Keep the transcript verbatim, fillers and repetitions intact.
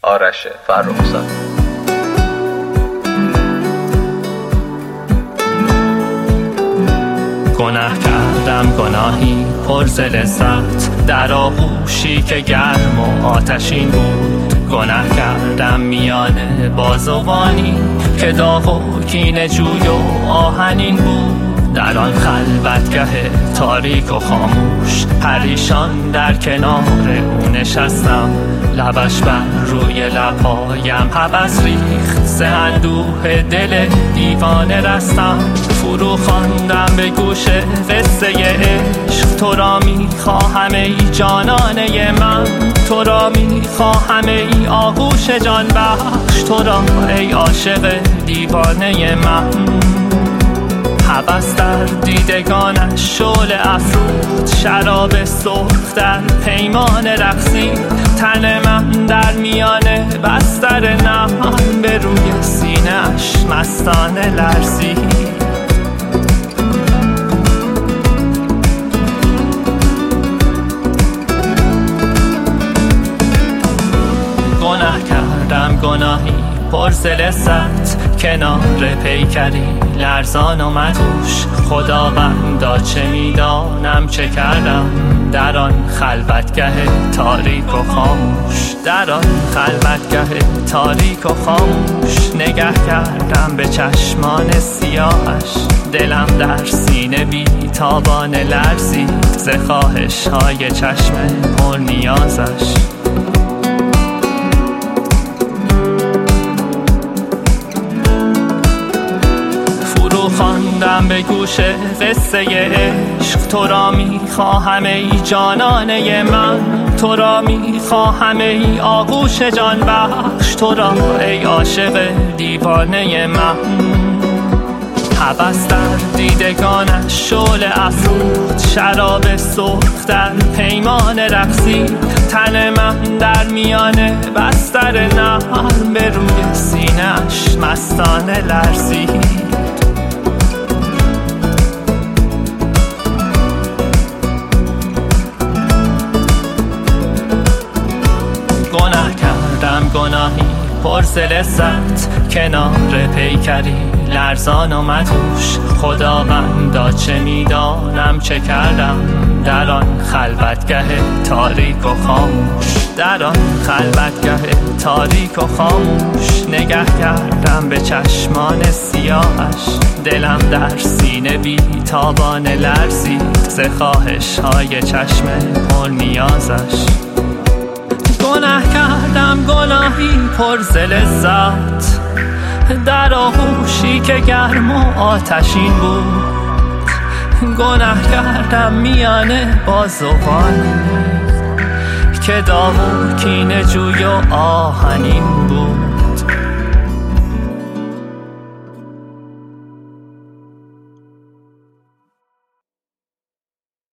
آرش فرخزاد. گناه کردم گناهی پر ز لذت، در آغوشی که گرم و آتشین بود. گناه کردم میان بازوانی که داغ و کینه جوی و آهنین بود. در آن خلوتگه تاریک و خاموش پریشان در کنار او نشستم. لبش بر روی لبهایم هوس ریخت، ز اندوه دل دیوانه رستم. فرو خواندم به گوش قصه عشق، تو را میخواهم ای جانانه من، تو را میخواهم ای آغوش جان بخش، تو را ای عاشق دیوانه من. هوس در دیدگانش شعله افروخت، شراب سرخ در پیمان رقصی. تن من در میان بستر نهان، به روی سینه‌اش مستانه لرزید. گناه کردم گناهی پر ز لذت، کنار پیکری لرزان و مدهوش. خداوندا چه میدانم چه کردم در آن خلوتگه تاریک و خاموش. در آن خلوتگه تاریک و خاموش نگه کردم به چشمان سیاهش. دلم در سینه بی تابانه لرزید ز خواهش های چشم پر نیازش. خواندم به گوش قصه عشق، تو را میخواهم ای جانانه من، تو را میخواهم ای آغوش جان بخش، تو را ای عاشق دیوانه من. هوس در دیدگانش شعله افروخت، شراب سرخ در پیمان رقصی. تن من در میان بستر نهان، به روی سینه‌اش مستانه لرزید. گناه کردم گناهی پر ز لذت، کنار پیکری لرزان و مدهوش. خداوندا چه میدانم چه کردم در آن خلوتگه تاریک و خاموش. در آن خلوتگه تاریک و خاموش نگه کردم به چشمان سیاهش. دلم در سینه بی تابانه لرزید ز خواهش های چشم پر نیازش. گناه کردم گناهی پر ز لذت، در آغوشی که گرم و آتشین بود. گناه کردم میان بازوانی که داغ و کینه جوی و آهنین بود.